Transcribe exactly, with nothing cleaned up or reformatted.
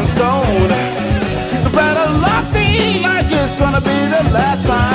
stone. You better love me like it's gonna be the last time.